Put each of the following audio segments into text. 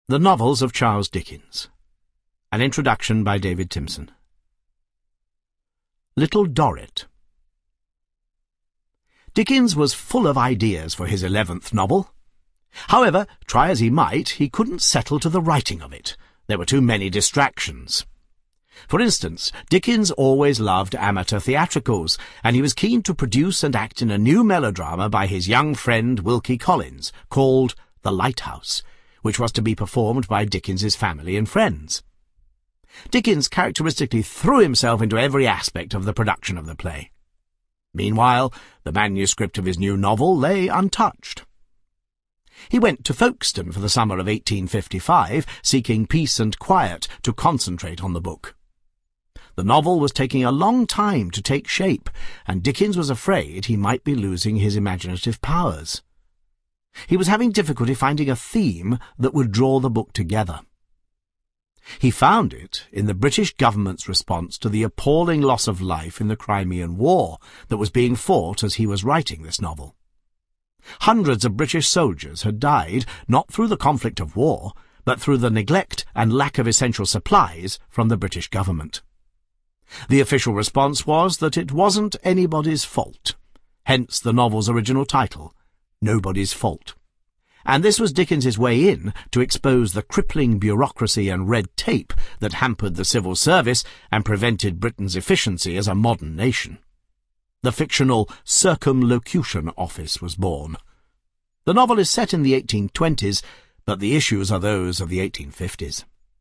The Novels of Charles Dickens. An introduction by David Timson. Little Dorrit. Dickens was full of ideas for his 11th novel. However, try as he might, he couldn't settle to the writing of it. There were too many distractions. For instance, Dickens always loved amateur theatricals, and he was keen to produce and act in a new melodrama by his young friend Wilkie Collins, called The Lighthouse, which was to be performed by Dickens's family and friends. Dickens characteristically threw himself into every aspect of the production of the play. Meanwhile, the manuscript of his new novel lay untouched. He went to Folkestone for the summer of 1855, seeking peace and quiet to concentrate on the book. The novel was taking a long time to take shape, and Dickens was afraid he might be losing his imaginative powers. He was having difficulty finding a theme that would draw the book together. He found it in the British government's response to the appalling loss of life in the Crimean War that was being fought as he was writing this novel. Hundreds of British soldiers had died not through the conflict of war, but through the neglect and lack of essential supplies from the British government. The official response was that it wasn't anybody's fault, hence the novel's original title, Nobody's Fault. And this was Dickens's way in to expose the crippling bureaucracy and red tape that hampered the civil service and prevented Britain's efficiency as a modern nation. The fictional Circumlocution Office was born. The novel is set in the 1820s, but the issues are those of the 1850s.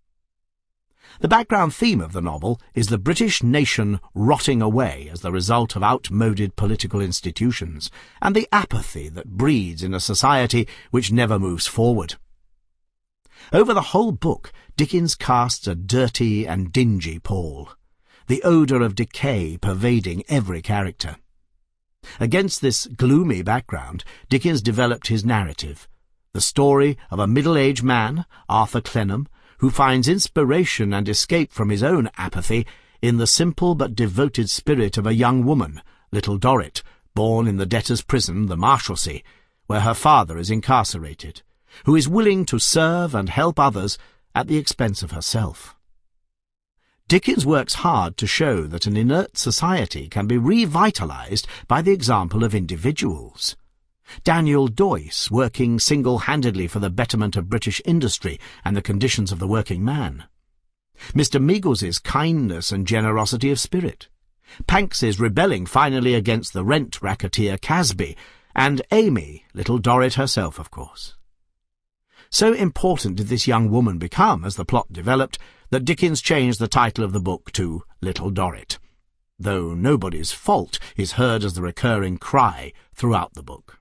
The background theme of the novel is the British nation rotting away as the result of outmoded political institutions, and the apathy that breeds in a society which never moves forward. Over the whole book, Dickens casts a dirty and dingy pall, the odour of decay pervading every character. Against this gloomy background, Dickens developed his narrative, the story of a middle-aged man, Arthur Clennam, who finds inspiration and escape from his own apathy in the simple but devoted spirit of a young woman, Little Dorrit, born in the debtors' prison, the Marshalsea, where her father is incarcerated, who is willing to serve and help others at the expense of herself. Dickens works hard to show that an inert society can be revitalized by the example of individuals. Daniel Doyce working single-handedly for the betterment of British industry and the conditions of the working man. Mr. Miggles's kindness and generosity of spirit. Panks's rebelling finally against the rent racketeer Casby, and Amy, Little Dorrit herself, of course. So important did this young woman become as the plot developed that Dickens changed the title of the book to Little Dorrit, though Nobody's Fault is heard as the recurring cry throughout the book.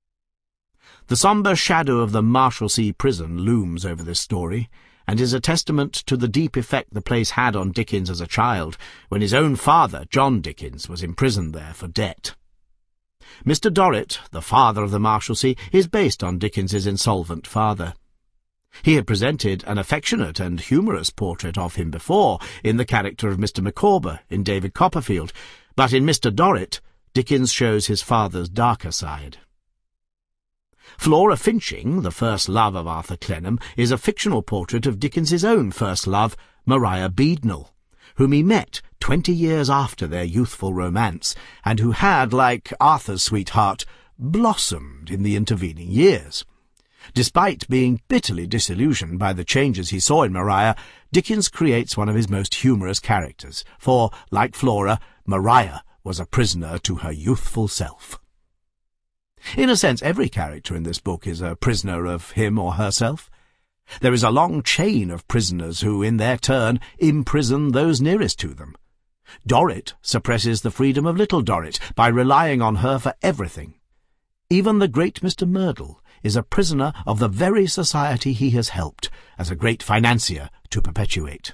The sombre shadow of the Marshalsea prison looms over this story, and is a testament to the deep effect the place had on Dickens as a child, when his own father, John Dickens, was imprisoned there for debt. Mr. Dorrit, the father of the Marshalsea, is based on Dickens's insolvent father. He had presented an affectionate and humorous portrait of him before, in the character of Mr. Micawber in David Copperfield, but in Mr. Dorrit, Dickens shows his father's darker side. Flora Finching, the first love of Arthur Clennam, is a fictional portrait of Dickens's own first love, Maria Beadnell, whom he met 20 years after their youthful romance, and who had, like Arthur's sweetheart, blossomed in the intervening years. Despite being bitterly disillusioned by the changes he saw in Maria, Dickens creates one of his most humorous characters, for, like Flora, Maria was a prisoner to her youthful self. In a sense, every character in this book is a prisoner of him or herself. There is a long chain of prisoners who, in their turn, imprison those nearest to them. Dorrit suppresses the freedom of Little Dorrit by relying on her for everything. Even the great Mr. Merdle is a prisoner of the very society he has helped, as a great financier, to perpetuate.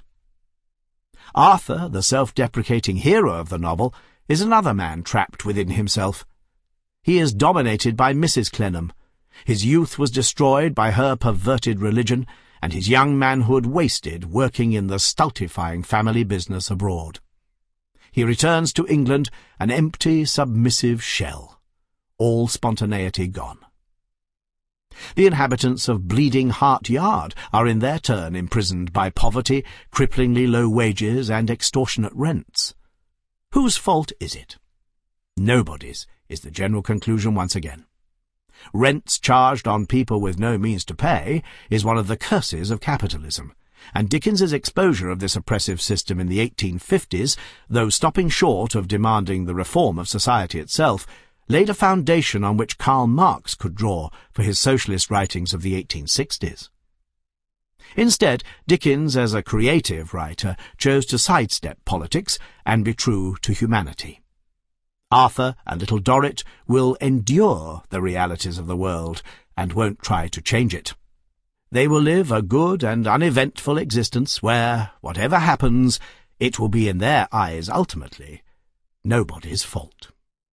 Arthur, the self-deprecating hero of the novel, is another man trapped within himself. He is dominated by Mrs. Clennam. His youth was destroyed by her perverted religion, and his young manhood wasted working in the stultifying family business abroad. He returns to England an empty, submissive shell, all spontaneity gone. The inhabitants of Bleeding Heart Yard are in their turn imprisoned by poverty, cripplingly low wages, and extortionate rents. Whose fault is it? Nobody's, is the general conclusion once again. Rents charged on people with no means to pay is one of the curses of capitalism, and Dickens's exposure of this oppressive system in the 1850s, though stopping short of demanding the reform of society itself, laid a foundation on which Karl Marx could draw for his socialist writings of the 1860s. Instead, Dickens, as a creative writer, chose to sidestep politics and be true to humanity. Arthur and Little Dorrit will endure the realities of the world and won't try to change it. They will live a good and uneventful existence where, whatever happens, it will be in their eyes ultimately nobody's fault.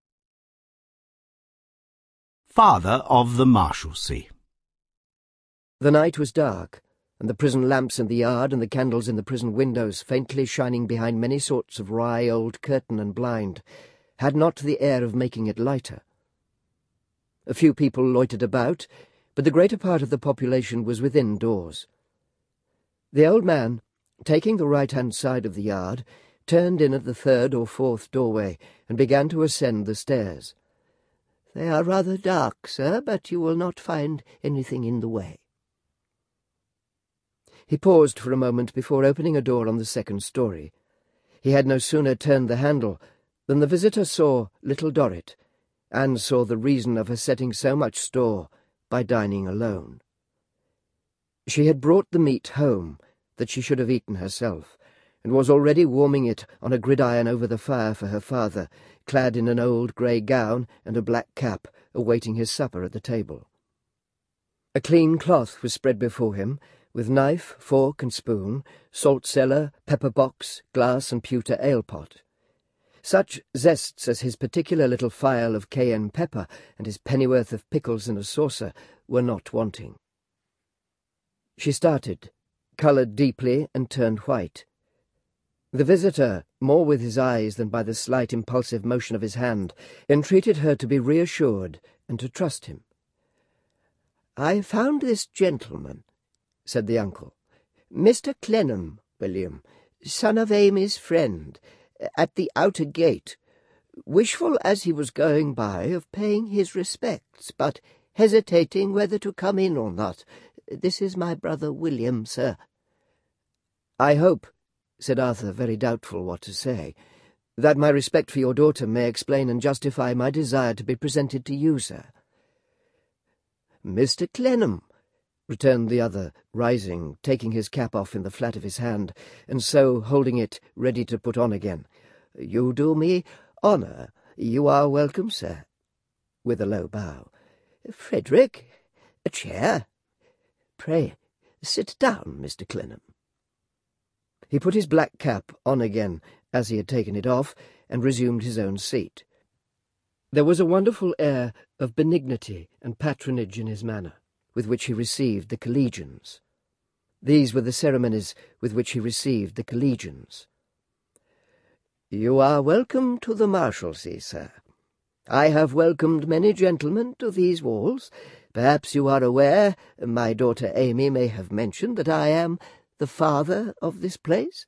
Father of the Marshalsea. The night was dark, and the prison lamps in the yard and the candles in the prison windows, faintly shining behind many sorts of wry old curtain and blind, had not the air of making it lighter. A few people loitered about, but the greater part of the population was within doors. The old man, taking the right-hand side of the yard, turned in at the third or fourth doorway and began to ascend the stairs. "They are rather dark, sir, but you will not find anything in the way." He paused for a moment before opening a door on the second story. He had no sooner turned the handle than the visitor saw Little Dorrit, and saw the reason of her setting so much store by dining alone. She had brought the meat home that she should have eaten herself, and was already warming it on a gridiron over the fire for her father, clad in an old grey gown and a black cap, awaiting his supper at the table. A clean cloth was spread before him, with knife, fork and spoon, salt-cellar, pepper-box, glass and pewter ale-pot. Such zests as his particular little phial of cayenne pepper and his pennyworth of pickles in a saucer were not wanting. She started, coloured deeply, and turned white. The visitor, more with his eyes than by the slight impulsive motion of his hand, entreated her to be reassured and to trust him. "I found this gentleman," said the uncle, "Mr. Clennam, William, son of Amy's friend, at the outer gate, wishful as he was going by of paying his respects, but hesitating whether to come in or not. This is my brother William, sir." "I hope," said Arthur, very doubtful what to say, "that my respect for your daughter may explain and justify my desire to be presented to you, sir." "Mr. Clennam," returned the other, rising, taking his cap off in the flat of his hand, and so holding it ready to put on again. "You do me honour. You are welcome, sir," with a low bow. "Frederick, a chair. Pray, sit down, Mr. Clennam." He put his black cap on again, as he had taken it off, and resumed his own seat. There was a wonderful air of benignity and patronage in his manner, with which he received the collegians. These were the ceremonies with which he received the collegians. "You are welcome to the Marshalsea, sir. I have welcomed many gentlemen to these walls. Perhaps you are aware, my daughter Amy may have mentioned, that I am the father of this place?"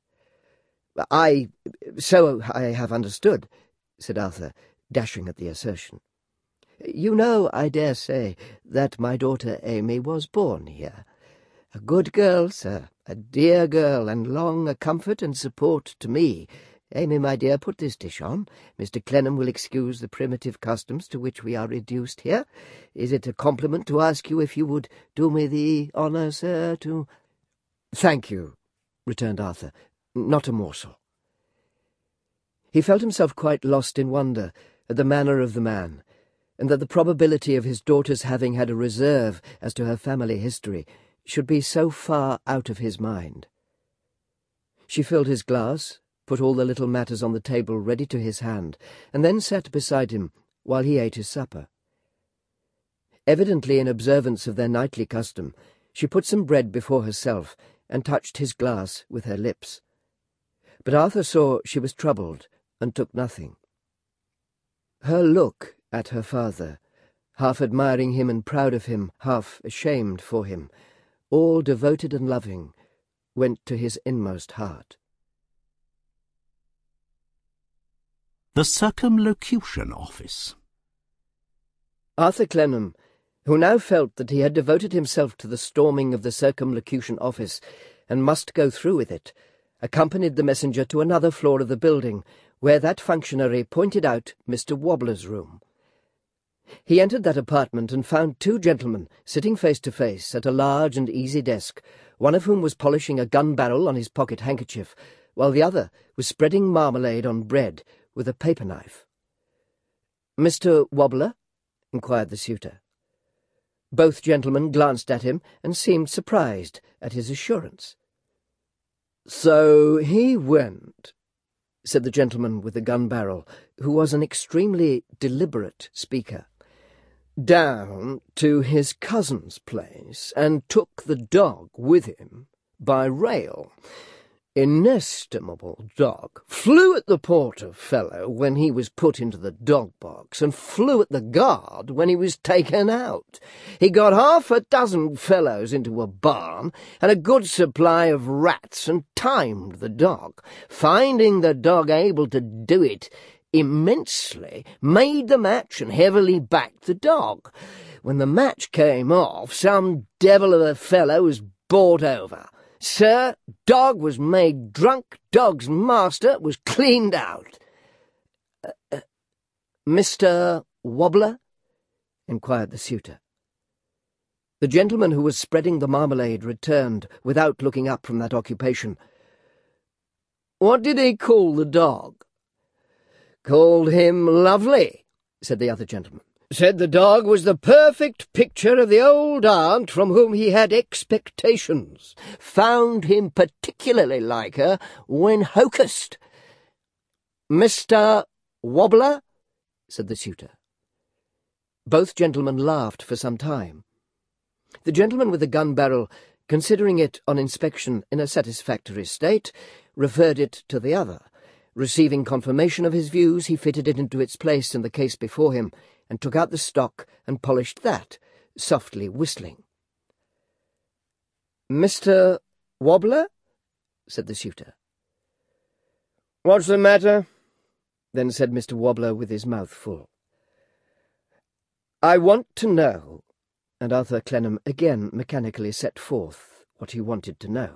So I have understood," said Arthur, dashing at the assertion. "You know, I dare say, that my daughter Amy was born here. A good girl, sir, a dear girl, and long a comfort and support to me. Amy, my dear, put this dish on. Mr. Clennam will excuse the primitive customs to which we are reduced here. Is it a compliment to ask you if you would do me the honour, sir, to—" "Thank you," returned Arthur, "not a morsel." He felt himself quite lost in wonder at the manner of the man, and that the probability of his daughter's having had a reserve as to her family history should be so far out of his mind. She filled his glass, put all the little matters on the table ready to his hand, and then sat beside him while he ate his supper. Evidently in observance of their nightly custom, she put some bread before herself and touched his glass with her lips. But Arthur saw she was troubled and took nothing. Her look at her father half admiring him and proud of him, half ashamed for him, all devoted and loving, went to his inmost heart. The Circumlocution Office. Arthur Clennam, who now felt that he had devoted himself to the storming of the Circumlocution Office and must go through with it, accompanied the messenger to another floor of the building, where that functionary pointed out Mr. Wobbler's room. He entered that apartment and found two gentlemen sitting face to face at a large and easy desk, one of whom was polishing a gun-barrel on his pocket-handkerchief, while the other was spreading marmalade on bread with a paper-knife. "Mr. Wobbler?" inquired the suitor. Both gentlemen glanced at him and seemed surprised at his assurance. "So he went," said the gentleman with the gun-barrel, who was an extremely deliberate speaker, "down to his cousin's place and took the dog with him by rail. Inestimable dog. Flew at the porter fellow when he was put into the dog-box, and flew at the guard when he was taken out. He got 6 fellows into a barn, and a good supply of rats, and timed the dog. Finding the dog able to do it immensely, made the match and heavily backed the dog. When the match came off, some devil of a fellow was bought over. Sir, dog was made drunk, dog's master was cleaned out." "Mr. Wobbler?" inquired the suitor. The gentleman who was spreading the marmalade returned, without looking up from that occupation. "What did he call the dog?" "Called him Lovely," said the other gentleman. "Said the dog was the perfect picture of the old aunt from whom he had expectations. Found him particularly like her when hocussed." "Mr. Wobbler?" said the suitor. Both gentlemen laughed for some time. The gentleman with the gun-barrel, considering it on inspection in a satisfactory state, referred it to the other. Receiving confirmation of his views, he fitted it into its place in the case before him, and took out the stock and polished that, softly whistling. "Mr. Wobbler?" said the suitor. "What's the matter?" then said Mr. Wobbler with his mouth full. "I want to know," and Arthur Clennam again mechanically set forth what he wanted to know.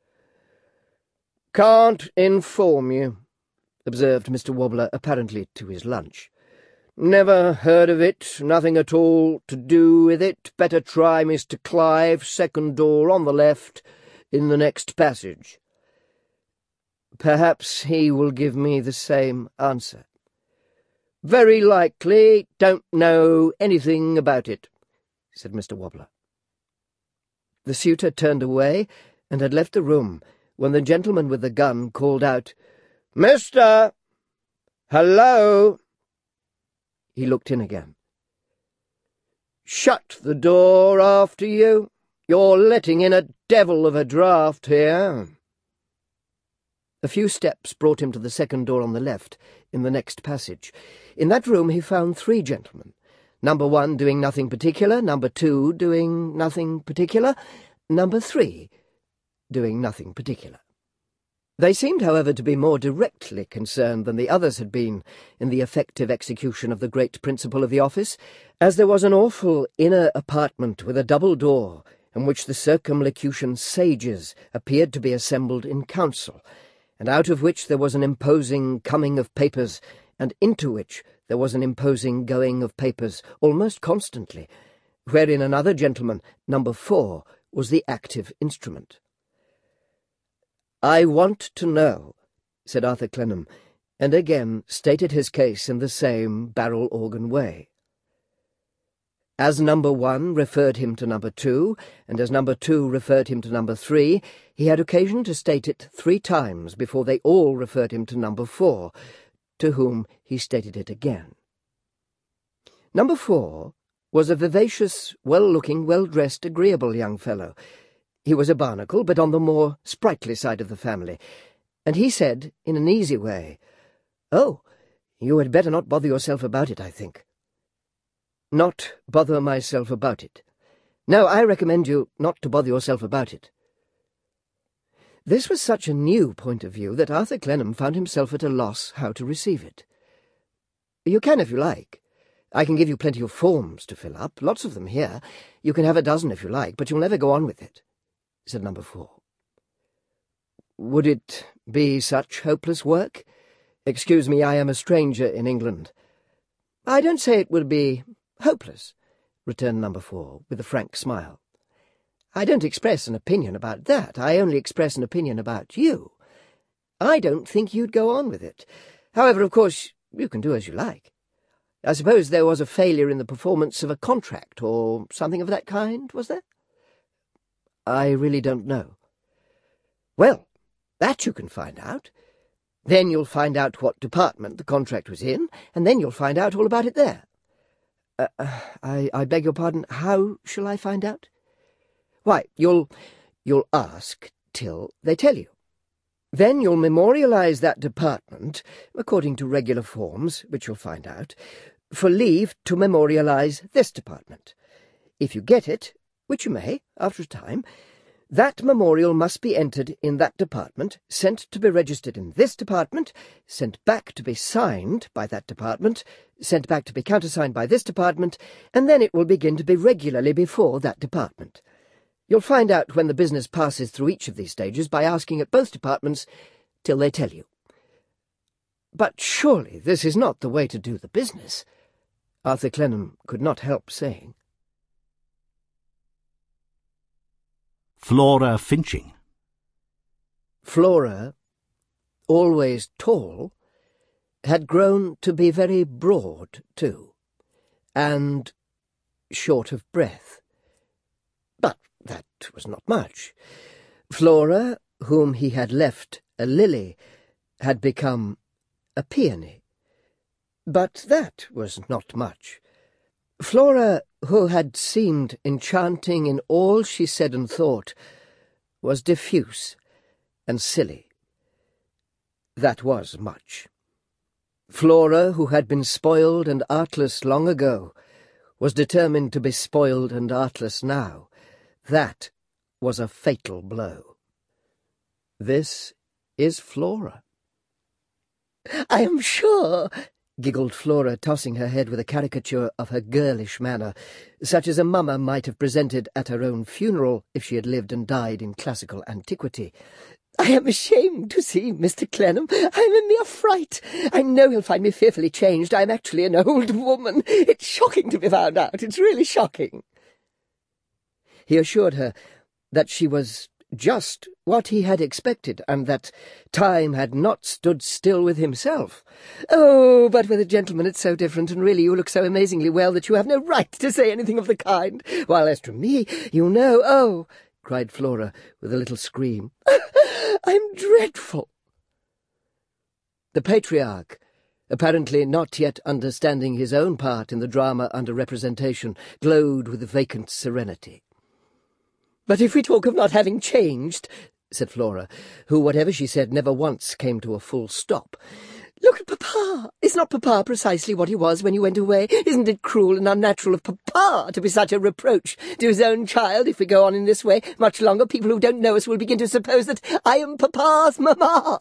"Can't inform you," observed Mr. Wobbler, apparently to his lunch. "Never heard of it, nothing at all to do with it. Better try Mr. Clive, second door on the left, in the next passage." "Perhaps he will give me the same answer." "Very likely. Don't know anything about it," said Mr. Wobbler. The suitor turned away and had left the room when the gentleman with the gun called out, "Mister! Hello!" He looked in again. "Shut the door after you. You're letting in a devil of a draught here." A few steps brought him to the second door on the left, in the next passage. In that room he found 3 gentlemen, number 1 doing nothing particular, number 2 doing nothing particular, number 3 doing nothing particular. They seemed, however, to be more directly concerned than the others had been in the effective execution of the great principle of the office, as there was an awful inner apartment with a double door, in which the Circumlocution sages appeared to be assembled in council, and out of which there was an imposing coming of papers, and into which there was an imposing going of papers almost constantly, wherein another gentleman, number 4, was the active instrument. "I want to know," said Arthur Clennam, and again stated his case in the same barrel-organ way. As number 1 referred him to number 2, and as number 2 referred him to number 3, he had occasion to state it 3 times before they all referred him to number 4, to whom he stated it again. Number 4 was a vivacious, well-looking, well-dressed, agreeable young fellow. He was a barnacle, but on the more sprightly side of the family, and he said, in an easy way, "Oh, you had better not bother yourself about it, I think." not bother myself about it. No, I recommend you not to bother yourself about it. This was such a new point of view that Arthur Clennam found himself at a loss how to receive it. You can if you like. I can give you plenty of forms to fill up, lots of them here. You can have a dozen if you like, but you'll never go on with it, said number 4. Would it be such hopeless work? Excuse me, I am a stranger in England. I don't say it would be hopeless, returned number 4, with a frank smile. I don't express an opinion about that. I only express an opinion about you. I don't think you'd go on with it. However, of course, you can do as you like. I suppose there was a failure in the performance of a contract, or something of that kind, was there? I really don't know. Well, that you can find out. Then you'll find out what department the contract was in, and then you'll find out all about it there. I beg your pardon, how shall I find out? Why, you'll ask till they tell you. Then you'll memorialise that department, according to regular forms, which you'll find out, for leave to memorialise this department. If you get it, which you may, after a time, that memorial must be entered in that department, sent to be registered in this department, sent back to be signed by that department, sent back to be countersigned by this department, and then it will begin to be regularly before that department. You'll find out when the business passes through each of these stages by asking at both departments till they tell you. But surely this is not the way to do the business, Arthur Clennam could not help saying. Flora Finching. Flora, always tall, had grown to be very broad, too, and short of breath. But that was not much. Flora, whom he had left a lily, had become a peony. But that was not much. Flora, who had seemed enchanting in all she said and thought, was diffuse and silly. That was much. Flora, who had been spoiled and artless long ago, was determined to be spoiled and artless now. That was a fatal blow. This is Flora. I am sure, giggled Flora, tossing her head with a caricature of her girlish manner, such as a mummer might have presented at her own funeral if she had lived and died in classical antiquity. I am ashamed to see Mr. Clennam. I am a mere fright. I know he'll find me fearfully changed. I am actually an old woman. It's shocking to be found out. It's really shocking. He assured her that she was just what he had expected, and that time had not stood still with himself. Oh, but with a gentleman it's so different, and really you look so amazingly well that you have no right to say anything of the kind. While as to me, you know— Oh, cried Flora with a little scream. I'm dreadful. The patriarch, apparently not yet understanding his own part in the drama under representation, glowed with vacant serenity. But if we talk of not having changed, said Flora, who, whatever she said, never once came to a full stop, look at Papa. Is not Papa precisely what he was when you went away? Isn't it cruel and unnatural of Papa to be such a reproach to his own child? If we go on in this way much longer, people who don't know us will begin to suppose that I am Papa's mamma.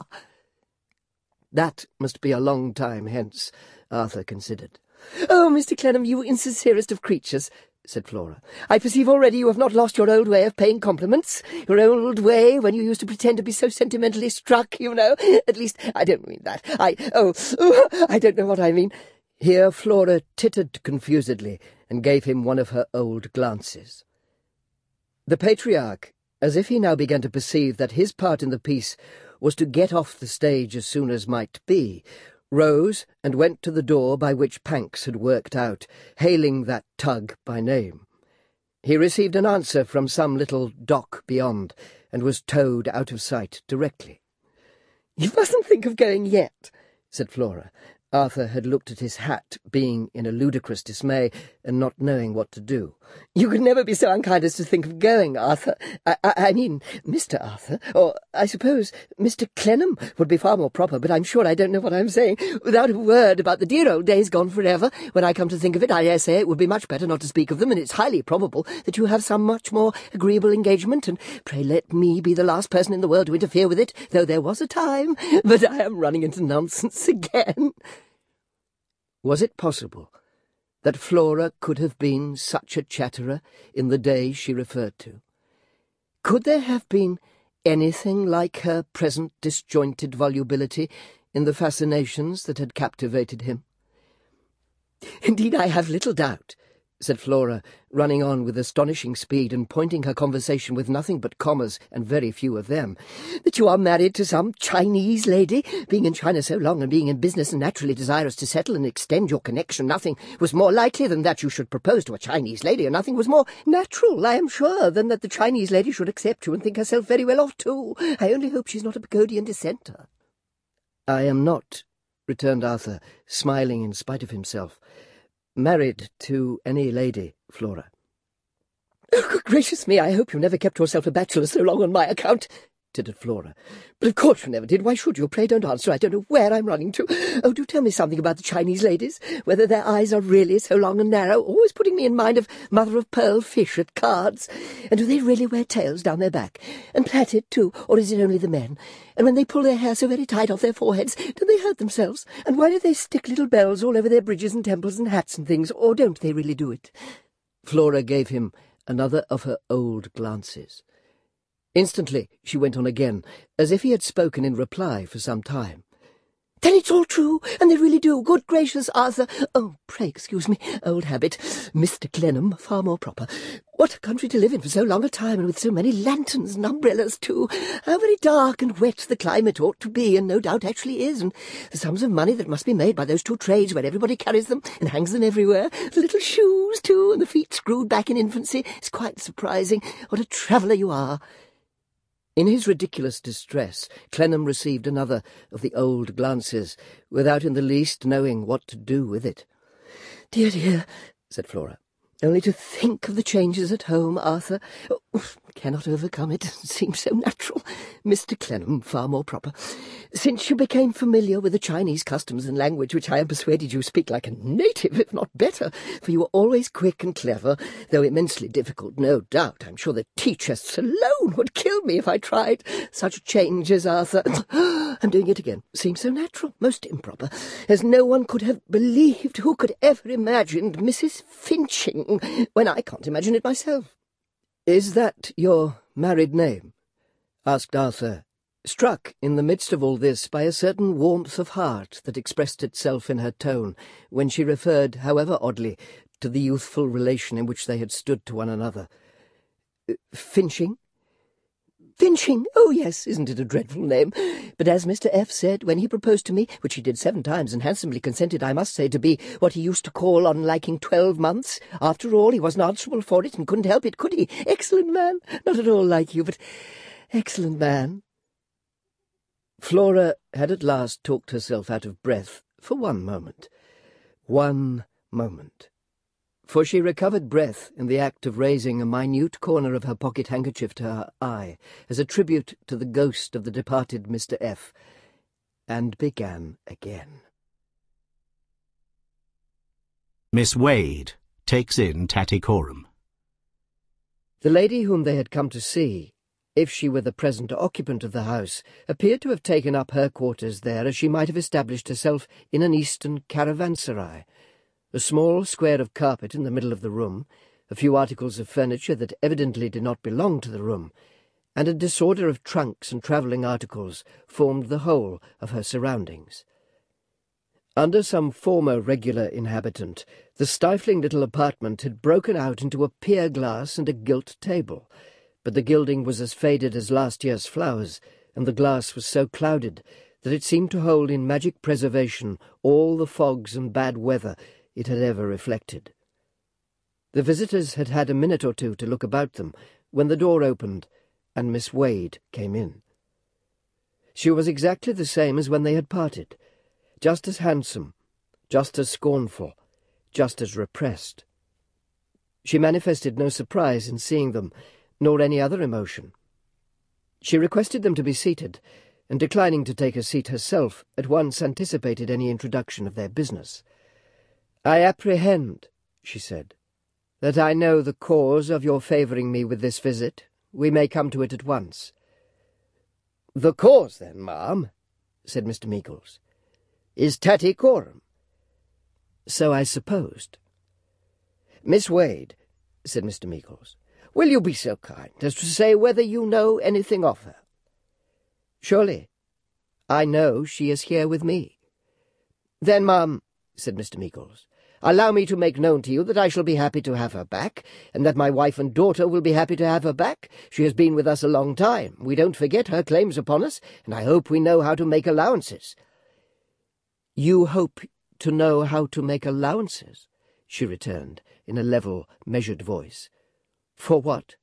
That must be a long time hence, Arthur considered. Oh, Mr. Clennam, you insincerest of creatures, said Flora. I perceive already you have not lost your old way of paying compliments, your old way when you used to pretend to be so sentimentally struck, you know. At least, I don't mean that. I don't know what I mean. Here Flora tittered confusedly and gave him one of her old glances. The patriarch, as if he now began to perceive that his part in the piece was to get off the stage as soon as might be, rose and went to the door by which Panks had worked out, hailing that tug by name. He received an answer from some little dock beyond, and was towed out of sight directly. "You mustn't think of going yet," said Flora. Arthur had looked at his hat, being in a ludicrous dismay, and not knowing what to do. "You could never be so unkind as to think of going, Arthur. I mean, Mr. Arthur, or I suppose Mr. Clennam would be far more proper, but I'm sure I don't know what I'm saying. Without a word about the dear old days gone forever, when I come to think of it, I dare say it would be much better not to speak of them, and it's highly probable that you have some much more agreeable engagement, and pray let me be the last person in the world to interfere with it, though there was a time. But I am running into nonsense again." Was it possible that Flora could have been such a chatterer in the day she referred to? Could there have been anything like her present disjointed volubility in the fascinations that had captivated him? "Indeed, I have little doubt," said Flora, running on with astonishing speed and pointing her conversation with nothing but commas and very few of them, "that you are married to some Chinese lady. Being in China so long and being in business and naturally desirous to settle and extend your connection, nothing was more likely than that you should propose to a Chinese lady, and nothing was more natural, I am sure, than that the Chinese lady should accept you and think herself very well off too. I only hope she's not a Pagodian dissenter." "I am not," returned Arthur, smiling in spite of himself, "married to any lady, Flora." "Oh, good gracious me, I hope you never kept yourself a bachelor so long on my account," tittered Flora. "But of course you never did. Why should you? Pray don't answer. I don't know where I'm running to. Oh, do tell me something about the Chinese ladies, whether their eyes are really so long and narrow, always putting me in mind of mother-of-pearl fish at cards. And do they really wear tails down their back? And plaited, too, or is it only the men? And when they pull their hair so very tight off their foreheads, do they hurt themselves? And why do they stick little bells all over their bridges and temples and hats and things, or don't they really do it?" Flora gave him another of her old glances. Instantly she went on again, as if he had spoken in reply for some time. "Then it's all true, and they really do. Good gracious, Arthur! Oh, pray excuse me, old habit. Mr. Clennam, far more proper. What a country to live in for so long a time, and with so many lanterns and umbrellas, too. How very dark and wet the climate ought to be, and no doubt actually is, and the sums of money that must be made by those two trades where everybody carries them and hangs them everywhere. The little shoes, too, and the feet screwed back in infancy. It's quite surprising. What a traveller you are!" In his ridiculous distress, Clennam received another of the old glances, without in the least knowing what to do with it. "Dear, dear," said Flora, "only to think of the changes at home, Arthur. Oh, cannot overcome it. It seems so natural. Mr. Clennam, far more proper. Since you became familiar with the Chinese customs and language, which I am persuaded you speak like a native, if not better, for you were always quick and clever, though immensely difficult, no doubt. I'm sure the tea chests alone would kill me if I tried. Such changes, Arthur. I'm doing it again. Seems so natural, most improper, as no one could have believed. Who could ever imagined Mrs. Finching, when I can't imagine it myself?" "Is that your married name?" asked Arthur, struck in the midst of all this by a certain warmth of heart that expressed itself in her tone when she referred, however oddly, to the youthful relation in which they had stood to one another. "Finching?" "Finching? Oh, yes, isn't it a dreadful name? But as Mr. F. said when he proposed to me, which he did 7 times and handsomely consented, I must say, to be what he used to call on liking 12 months, after all, he wasn't answerable for it and couldn't help it, could he? Excellent man, not at all like you, but excellent man." Flora had at last talked herself out of breath for one moment. One moment. For she recovered breath in the act of raising a minute corner of her pocket-handkerchief to her eye, as a tribute to the ghost of the departed Mr. F., and began again. Miss Wade takes in Tattycoram. The lady whom they had come to see, if she were the present occupant of the house, appeared to have taken up her quarters there as she might have established herself in an eastern caravanserai. A small square of carpet in the middle of the room, a few articles of furniture that evidently did not belong to the room, and a disorder of trunks and travelling articles formed the whole of her surroundings. Under some former regular inhabitant, the stifling little apartment had broken out into a pier-glass and a gilt table, but the gilding was as faded as last year's flowers, and the glass was so clouded that it seemed to hold in magic preservation all the fogs and bad weather it had ever reflected. The visitors had had a minute or two to look about them when the door opened and Miss Wade came in. She was exactly the same as when they had parted, just as handsome, just as scornful, just as repressed. She manifested no surprise in seeing them, nor any other emotion. She requested them to be seated, and declining to take a seat herself, at once anticipated any introduction of their business. "I apprehend," she said, "that I know the cause of your favouring me with this visit. We may come to it at once." "The cause, then, ma'am," said Mr. Meagles, "is Tattycoram." "So I supposed." "Miss Wade," said Mr. Meagles, "will you be so kind as to say whether you know anything of her?" "Surely. I know she is here with me." "Then, ma'am," said Mr. Meagles, "allow me to make known to you that I shall be happy to have her back, and that my wife and daughter will be happy to have her back. She has been with us a long time. We don't forget her claims upon us, and I hope we know how to make allowances." "You hope to know how to make allowances?" she returned, in a level, measured voice. "For what?"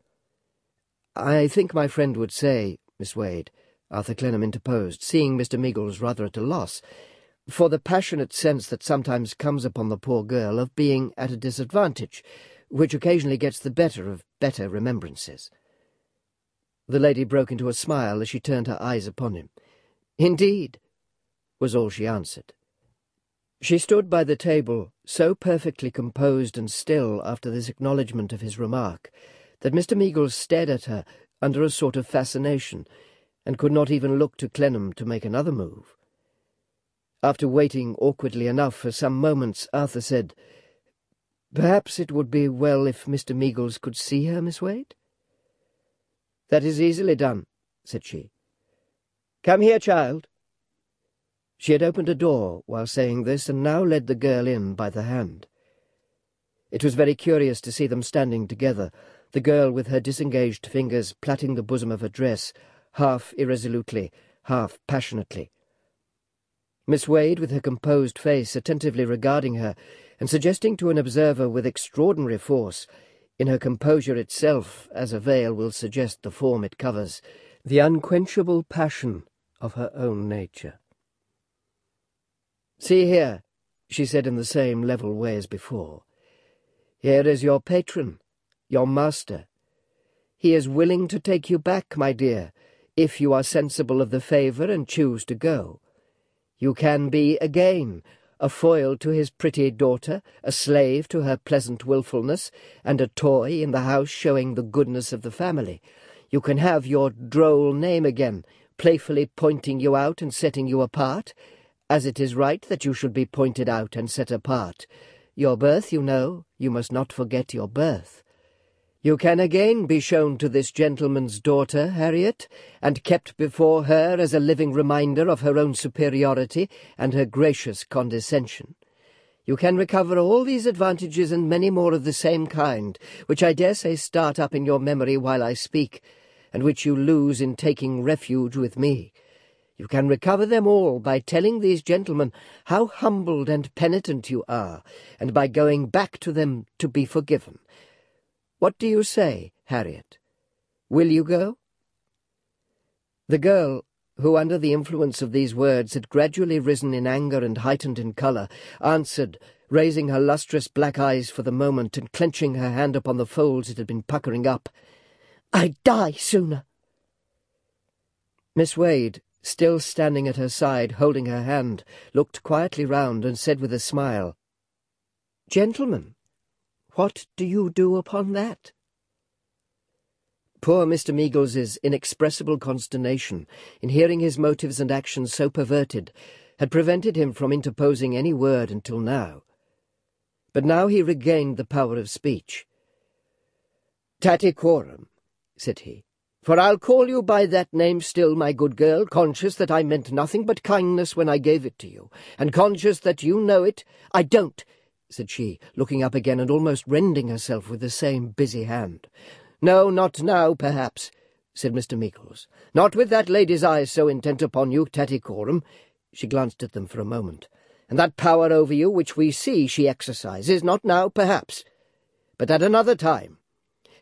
"I think my friend would say, Miss Wade," Arthur Clennam interposed, seeing Mr. Meagles rather at a loss, "for the passionate sense that sometimes comes upon the poor girl of being at a disadvantage, which occasionally gets the better of better remembrances." The lady broke into a smile as she turned her eyes upon him. "Indeed," was all she answered. She stood by the table, so perfectly composed and still after this acknowledgment of his remark, that Mr. Meagles stared at her under a sort of fascination, and could not even look to Clennam to make another move. After waiting awkwardly enough for some moments, Arthur said, "Perhaps it would be well if Mr. Meagles could see her, Miss Wade?" "That is easily done," said she. "Come here, child." She had opened a door while saying this, and now led the girl in by the hand. It was very curious to see them standing together, the girl with her disengaged fingers plaiting the bosom of her dress, half irresolutely, half passionately. Miss Wade, with her composed face, attentively regarding her, and suggesting to an observer with extraordinary force, in her composure itself, as a veil will suggest the form it covers, the unquenchable passion of her own nature. "See here," she said in the same level way as before. "Here is your patron, your master. He is willing to take you back, my dear, if you are sensible of the favour and choose to go. You can be again a foil to his pretty daughter, a slave to her pleasant wilfulness, and a toy in the house showing the goodness of the family. You can have your droll name again, playfully pointing you out and setting you apart, as it is right that you should be pointed out and set apart. Your birth, you know, you must not forget your birth. You can again be shown to this gentleman's daughter, Harriet, and kept before her as a living reminder of her own superiority and her gracious condescension. You can recover all these advantages and many more of the same kind, which I dare say start up in your memory while I speak, and which you lose in taking refuge with me. You can recover them all by telling these gentlemen how humbled and penitent you are, and by going back to them to be forgiven. What do you say, Harriet? Will you go?" The girl, who under the influence of these words had gradually risen in anger and heightened in colour, answered, raising her lustrous black eyes for the moment and clenching her hand upon the folds it had been puckering up, "I'd die sooner." Miss Wade, still standing at her side, holding her hand, looked quietly round and said with a smile, "Gentlemen, what do you do upon that?" Poor Mr. Meagles's inexpressible consternation in hearing his motives and actions so perverted had prevented him from interposing any word until now. But now he regained the power of speech. "Tattycoram," said he, "for I'll call you by that name still, my good girl, conscious that I meant nothing but kindness when I gave it to you, and conscious that you know it." "I don't," said she, looking up again and almost rending herself with the same busy hand. "No, not now, perhaps," said Mr. Meagles. "Not with that lady's eyes so intent upon you, Tattycoram." She glanced at them for a moment. "And that power over you which we see she exercises, not now, perhaps, but at another time.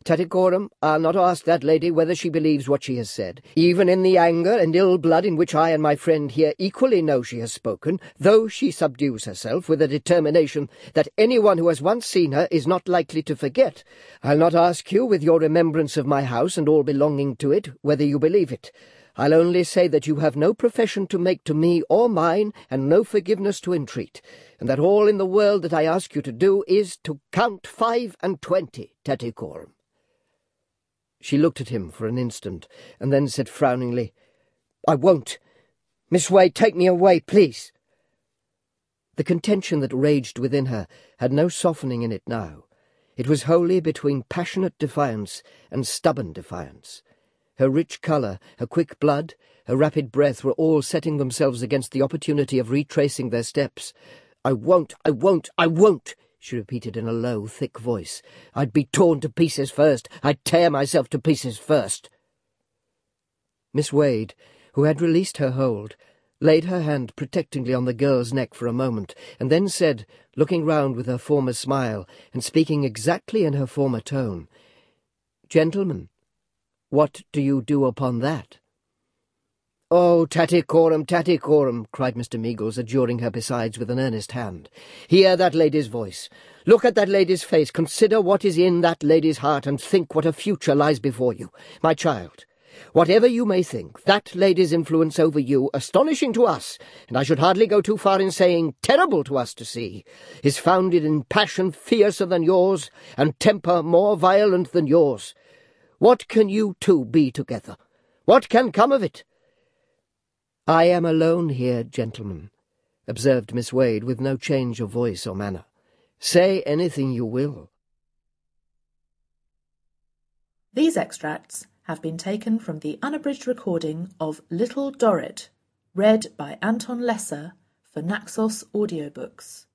Tattycoram, I'll not ask that lady whether she believes what she has said, even in the anger and ill blood in which I and my friend here equally know she has spoken, though she subdues herself with a determination that anyone who has once seen her is not likely to forget. I'll not ask you, with your remembrance of my house and all belonging to it, whether you believe it. I'll only say that you have no profession to make to me or mine, and no forgiveness to entreat, and that all in the world that I ask you to do is to count 25, Tattycoram. She looked at him for an instant, and then said frowningly, "I won't. Miss Wade, take me away, please." The contention that raged within her had no softening in it now. It was wholly between passionate defiance and stubborn defiance. Her rich colour, her quick blood, her rapid breath were all setting themselves against the opportunity of retracing their steps. "I won't, I won't, I won't," she repeated in a low, thick voice. "I'd be torn to pieces first. I'd tear myself to pieces first." Miss Wade, who had released her hold, laid her hand protectingly on the girl's neck for a moment, and then said, looking round with her former smile, and speaking exactly in her former tone, "Gentlemen, what do you do upon that?" "Oh, Tattycoram, Tattycoram," cried Mr. Meagles, adjuring her besides with an earnest hand. "Hear that lady's voice. Look at that lady's face. Consider what is in that lady's heart, and think what a future lies before you. My child, whatever you may think, that lady's influence over you, astonishing to us, and I should hardly go too far in saying terrible to us to see, is founded in passion fiercer than yours, and temper more violent than yours. What can you two be together? What can come of it?" "I am alone here, gentlemen," observed Miss Wade, with no change of voice or manner. "Say anything you will." These extracts have been taken from the unabridged recording of Little Dorrit, read by Anton Lesser for Naxos Audiobooks.